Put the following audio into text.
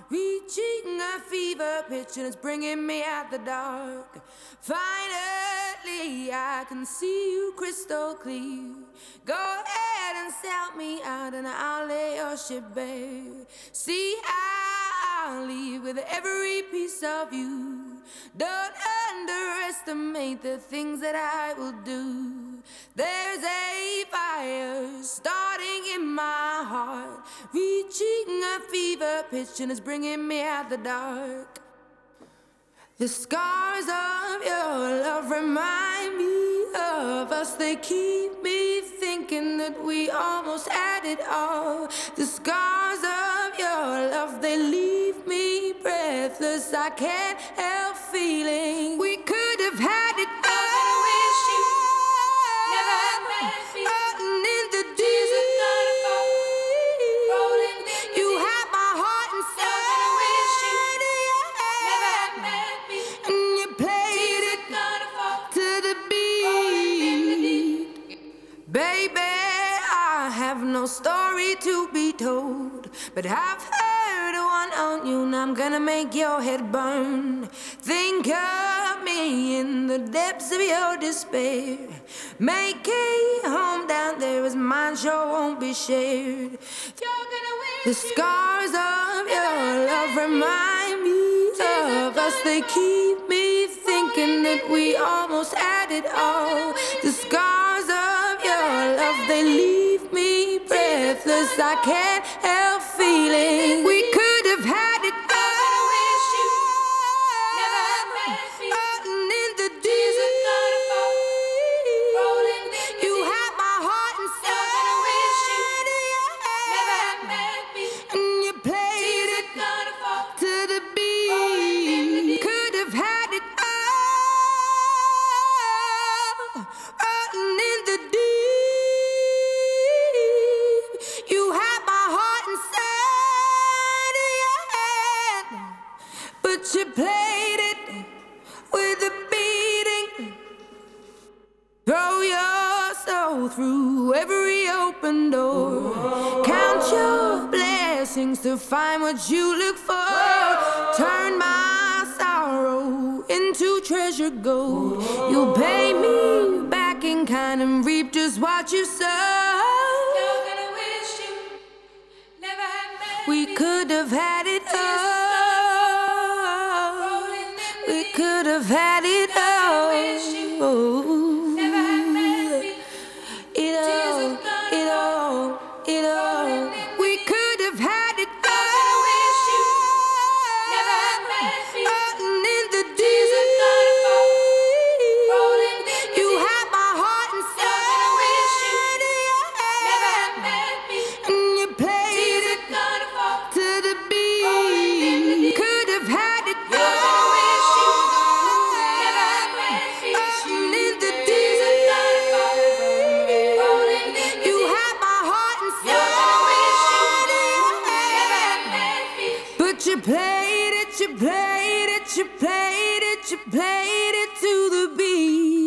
reaching a fever pitch and it's bringing me out the dark. Finally, I can see you crystal clear. Go ahead and sell me out and I'll lay your ship bare. See, I'll leave with every piece of you. Don't underestimate the things that I will do. There's a fire starting in my heart, reaching a fever pitch and it's bringing me out the dark. The scars of your love remind me of us. They keep me thinking that we almost had it all. The scars of your love, they leave me breathless. I can't help feeling we could have had it all. I wish you never had met me. Rolling in the deep. Rolling in the you deep. Had my heart inside. I wish you never had met me. And you played it to the beat. Baby, I have no story to be told, but I've heard one on you and I'm gonna make your head burn. Think of me in the depths of your despair. Make a home down there as mine sure won't be shared. The scars of your love remind me of us. They keep me thinking that we almost had it all. The scars of your love, they leave me breathless. I can't help feeling we could have had it all. I wish you never had met me. Rolling in the deep. Rolling in the deep. You had my heart inside. I wish you never had met me. And you played it to the beat. Could have had it all. Rolling in the deep. You had my heart inside of your hand, but you played it with a beating. Throw your soul through every open door. Count your blessings to find what you look for. Turn my sorrow into treasure gold. You'll pay me back in kind and reap just what you sow. You're gonna wish you never had met we me. Could have had it all. We could have had it all. Never had met me. It all, it all, it all. We could have had it all. I wish you never had met me. Rolling in the deep. Rolling in the deep. You had my heart inside. I wish you never had met me. And you played it to the beat. Could have had it all. I wish you never had met me. Rolling in the deep. Rolling in the deep. You had my heart inside. I wish you never had met me. But you played it, you played it, you played it, you played it to the beat.